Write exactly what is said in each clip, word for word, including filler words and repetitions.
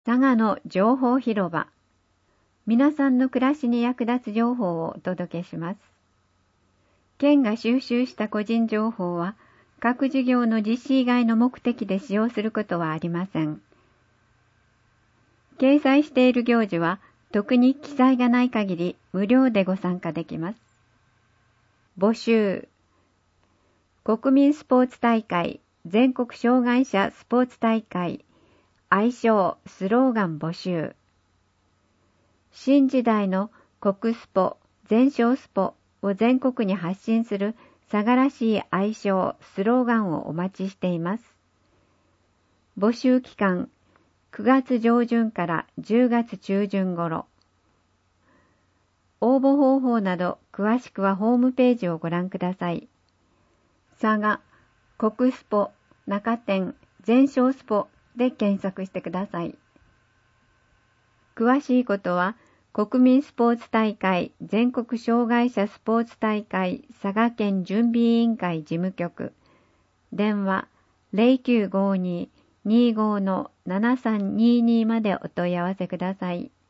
佐賀の情報広場。皆さんの暮らしに役立つ情報をお届けします。県が収集した個人情報は、各事業の実施以外の目的で使用することはありません。掲載している行事は、特に記載がない限り無料でご参加できます。募集。国民スポーツ大会、全国障害者スポーツ大会、愛称スローガン募集。新時代の国スポ、全商スポを全国に発信する佐賀らしい愛称スローガンをお待ちしています。募集期間くがつ上旬からじゅうがつ中旬頃。応募方法など詳しくはホームページをご覧ください。佐賀、国スポ、中店、全商スポで検索してください。詳しいことは、国民スポーツ大会全国障害者スポーツ大会佐賀県準備委員会事務局、電話 ゼロきゅうごに にーご のななさんにーにー までお問い合わせください。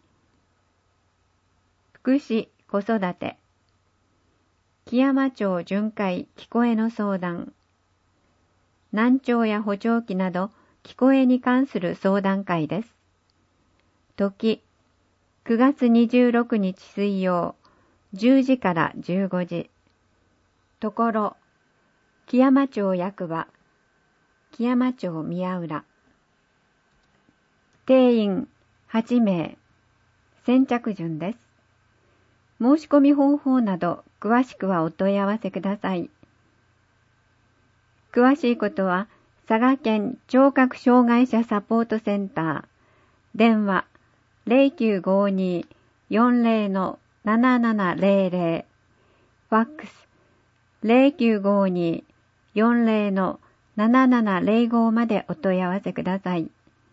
福祉・子育て、木山町巡回聞こえの相談、難聴や補聴器など聞こえに関する相談会です。時、くがつにじゅうろくにち水曜、じゅうじからじゅうごじ。ところ、木山町役場、木山町宮浦。定員はちめい、先着順です。申し込み方法など詳しくはお問い合わせください。詳しいことは、佐賀県聴覚障害者サポートセンター、電話 ゼロきゅうごに よんゼロ のななななゼロゼロ、ファックス ゼロきゅうごに よんゼロ のななななゼロご までお問い合わせください。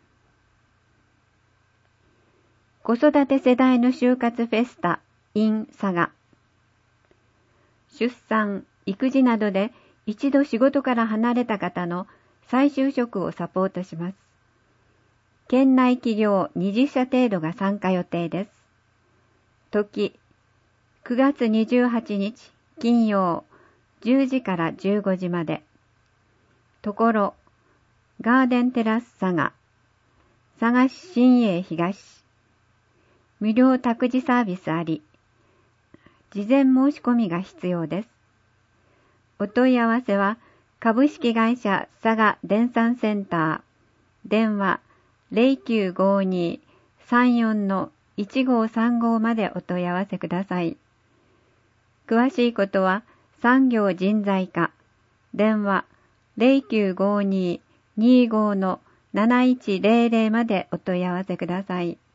子育て世代の就活フェスタ in 佐賀。出産、育児などで一度仕事から離れた方の再就職をサポートします。県内企業にじゅっしゃ程度が参加予定です。時、くがつにじゅうはちにち金曜じゅうじからじゅうごじまで。ところ、ガーデンテラス佐賀、佐賀市新栄東。無料託児サービスあり。事前申し込みが必要です。お問い合わせは、株式会社佐賀電産センター、電話 ゼロきゅうごに さんよん のいちごさんご までお問い合わせください。詳しいことは産業人材課、電話 ゼロきゅうごに にーご のなないちゼロゼロ までお問い合わせください。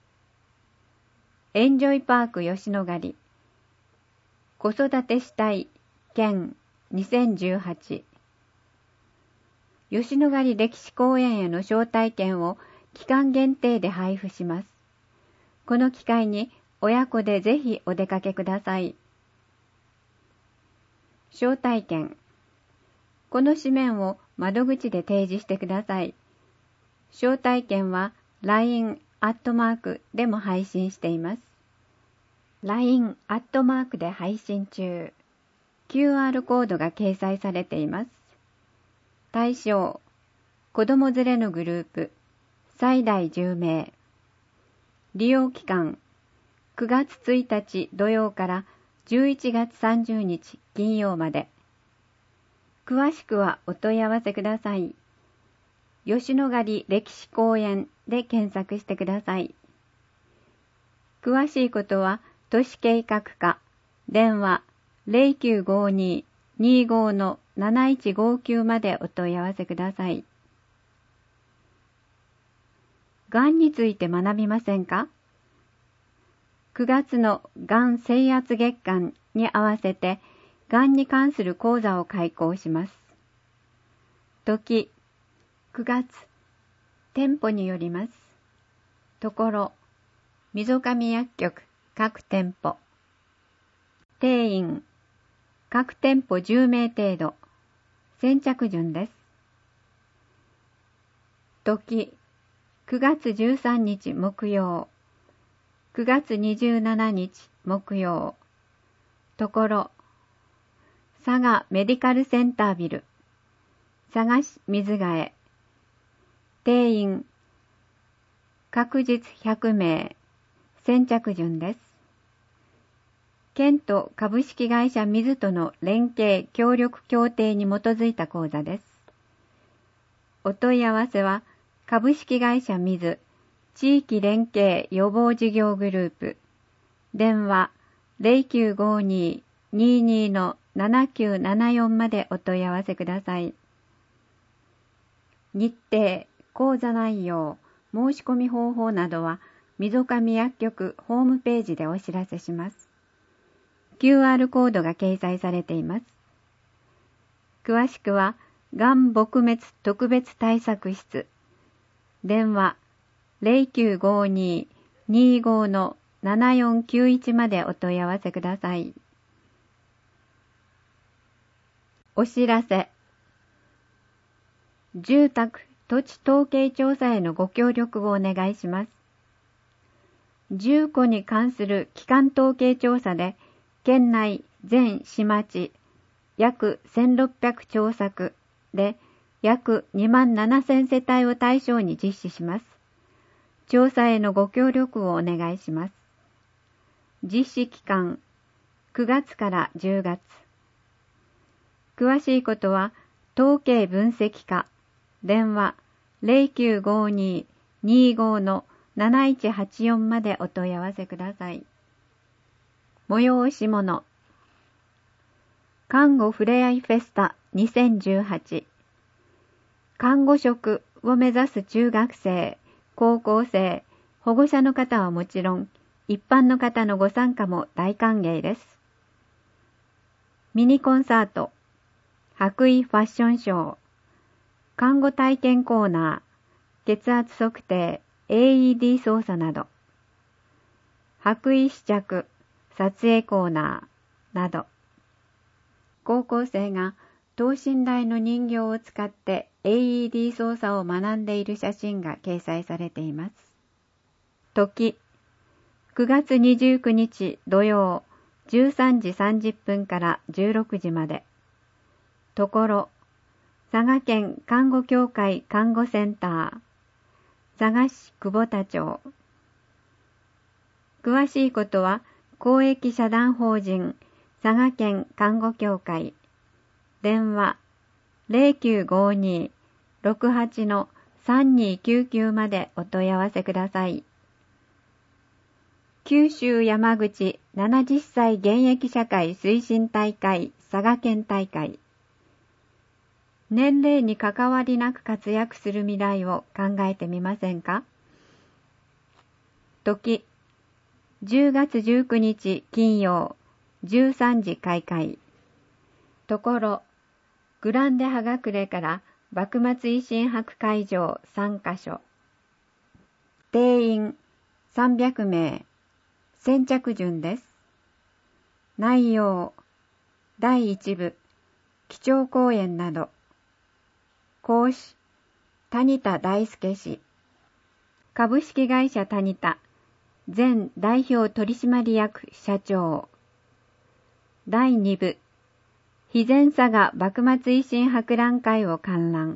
エンジョイパーク吉野ヶ里、子育てしたい県にせんじゅうはち。吉野ヶ里歴史公園への招待券を期間限定で配布します。この機会に親子でぜひお出かけください。招待券。この紙面を窓口で提示してください。招待券は ライン アットマークでも配信しています。ライン アットマークで配信中。キューアール コードが掲載されています。対象、子供連れのグループ、最大じゅうめい。利用期間、くがつついたち土曜からじゅういちがつさんじゅうにち金曜まで。詳しくはお問い合わせください。吉野ヶ里歴史公園で検索してください。詳しいことは都市計画課、電話ゼロきゅうごに にーご のなないちごきゅうまでお問い合わせください。がんについて学びませんか？くがつのがん征圧月間に合わせて、がんに関する講座を開講します。時、くがつ、店舗によります。ところ、溝上薬局各店舗。定員、各店舗じゅうめい程度。先着順です。時、 くがつじゅうさんにち木曜、くがつにじゅうしちにち木曜、ところ、佐賀メディカルセンタービル、佐賀市水ヶ江、定員、確実ひゃくめい、先着順です。県と株式会社水との連携協力協定に基づいた講座です。お問い合わせは、株式会社水地域連携予防事業グループ、電話 ゼロきゅうごにーにーにー のななきゅうななよんまでお問い合わせください。日程、講座内容、申し込み方法などは、溝上薬局ホームページでお知らせします。キューアール コードが掲載されています。詳しくは、がん撲滅特別対策室、電話 ゼロきゅうごにーにーご のななよんきゅういちまでお問い合わせください。お知らせ。住宅・土地統計調査へのご協力をお願いします。住戸に関する基幹統計調査で、県内全市町約せんろっぴゃく町作で約にまんななせんせたいを対象に実施します。調査へのご協力をお願いします。実施期間くがつからじゅうがつ。詳しいことは統計分析課電話 ゼロきゅうごにーにーご のなないちはちよんまでお問い合わせください。催し物。看護ふれあいフェスタにせんじゅうはち。看護職を目指す中学生、高校生、保護者の方はもちろん、一般の方のご参加も大歓迎です。ミニコンサート、白衣ファッションショー、看護体験コーナー、血圧測定、エーイーディー 操作など、白衣試着、撮影コーナーなど、高校生が等身大の人形を使って エーイーディー 操作を学んでいる写真が掲載されています。時、くがつにじゅうくにち土曜じゅうさんじさんじゅっぷんからじゅうろくじまで。ところ、佐賀県看護協会看護センター、佐賀市久保田町。詳しいことは、公益社団法人佐賀県看護協会、電話 ゼロきゅうごにーろくはち のさんにーきゅうきゅうまでお問い合わせください。九州山口ななじゅっさい現役社会推進大会佐賀県大会。年齢に関わりなく活躍する未来を考えてみませんか？時、じゅうがつじゅうくにち金曜じゅうさんじ開会。ところ、グランデ葉隠れから幕末維新博会場さんかしょ。定員さんびゃくめい、先着順です。内容、だいいちぶ、基調講演など。講師、谷田大輔氏。株式会社谷田、前代表取締役社長。だいにぶ、肥前佐賀幕末維新博覧会を観覧。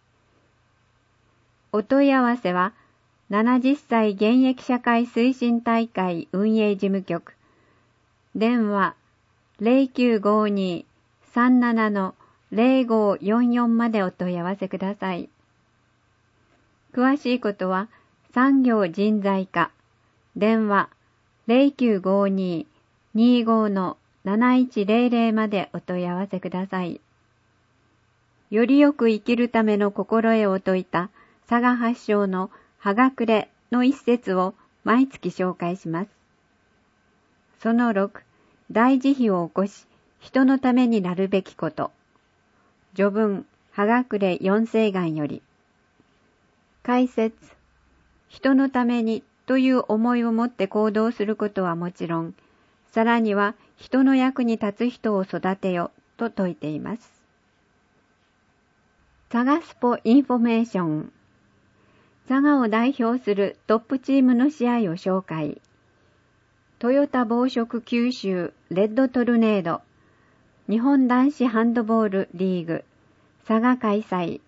お問い合わせは、ななじゅっさい現役社会推進大会運営事務局、電話 ゼロきゅうごにーさんなな のゼロごよんよんまでお問い合わせください。詳しいことは、産業人材課、電話 ゼロきゅうごにーにーご のなないちゼロゼロまでお問い合わせください。よりよく生きるための心得を説いた佐賀発祥の葉隠れの一節を毎月紹介します。そのろく、大慈悲を起こし、人のためになるべきこと。序文、葉隠れ四世願より。解説、人のためにという思いを持って行動することはもちろん、さらには人の役に立つ人を育てよと説いています。佐賀スポインフォメーション。 佐賀を代表するトップチームの試合を紹介。トヨタ紡織九州レッドトルネード日本男子ハンドボールリーグ佐賀開催。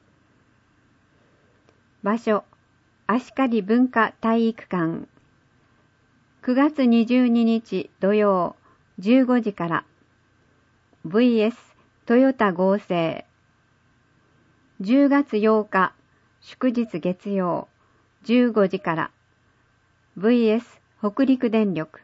場所、足刈文化体育館。くがつにじゅうににち土曜じゅうごじから ブイエス トヨタ合成。じゅうがつようか祝日月曜じゅうごじから ブイエス 北陸電力。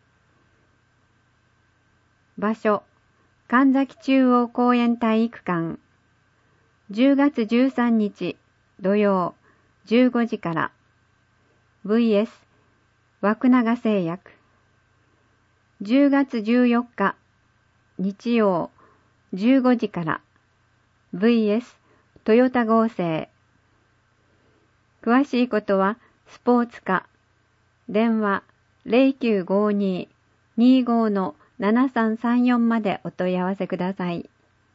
場所、神崎中央公園体育館。じゅうがつじゅうさんにち土曜じゅうごじから ブイエス 枠永製薬。じゅうがつじゅうよっか日曜じゅうごじから ブイエス トヨタ合成。詳しいことはスポーツ課電話 ゼロきゅうごに にーご のななさんさんよんまでお問い合わせください。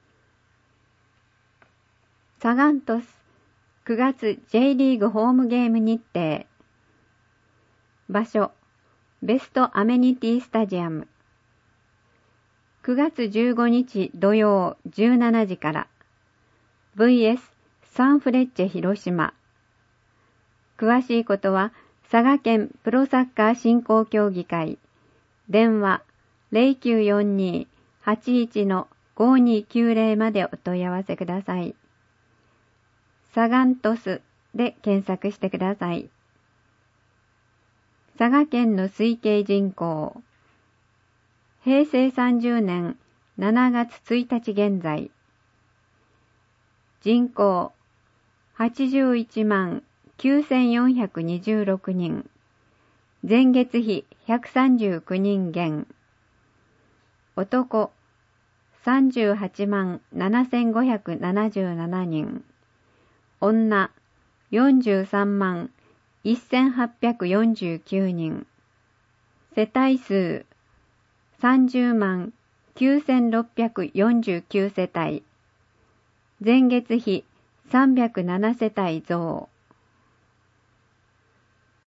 サガン鳥栖くがつ J リーグホームゲーム日程。場所、ベストアメニティスタジアム。くがつじゅうごにち土曜じゅうしちじから ブイエス サンフレッチェ広島。詳しいことは佐賀県プロサッカー振興協議会電話 ゼロきゅうよんに はちいち のごにきゅうゼロまでお問い合わせください。サガン鳥栖で検索してください。佐賀県の推計人口。へいせいさんじゅうねんしちがつついたち現在。人口はちじゅういちまんきゅうせんよんひゃくにじゅうろくにん。前月比ひゃくさんじゅうきゅうにん減。男さんじゅうはちまんななせんごひゃくななじゅうななにん。女よんじゅうさんまんせんはっぴゃくよんじゅうきゅうにん。世帯数さんじゅうまんきゅうせんろっぴゃくよんじゅうきゅうせたい。前月比さんびゃくななせたい増。